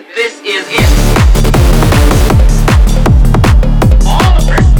This is it. All of us.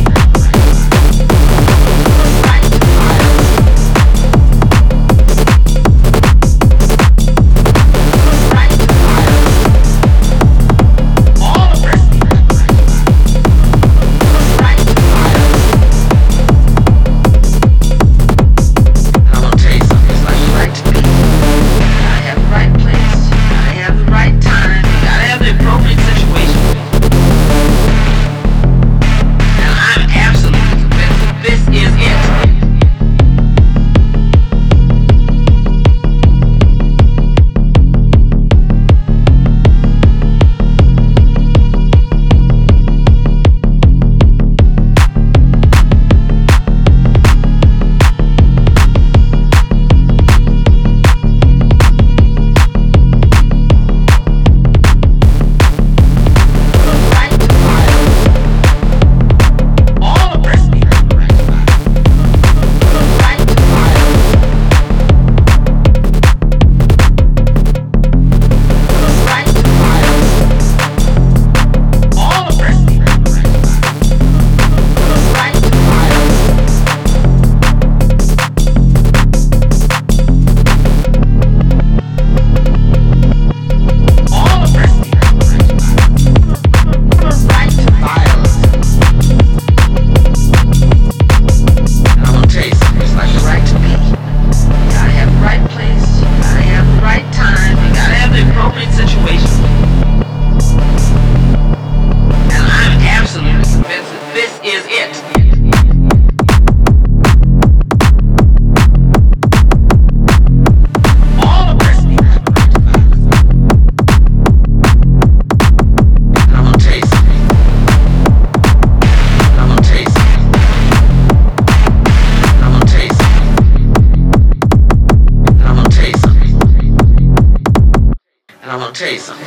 I'm gonna tell you something.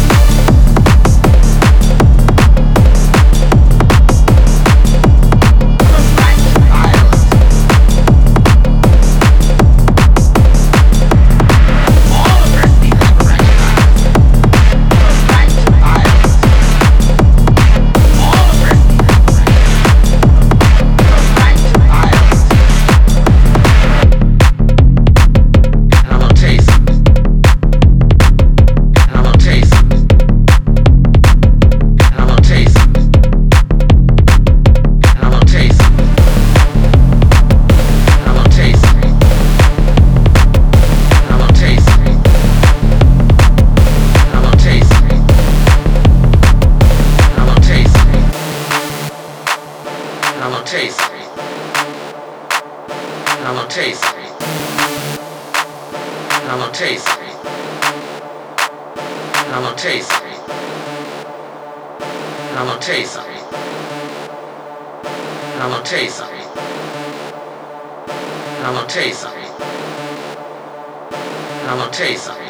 I'm gonna tell you something. I'm gonna tell you something. I'm gonna tell you something. I'm gonna tell you something. I'm gonna tell you something. I'm gonna tell you something. I'm gonna tell you something. I'm gonna tell you something.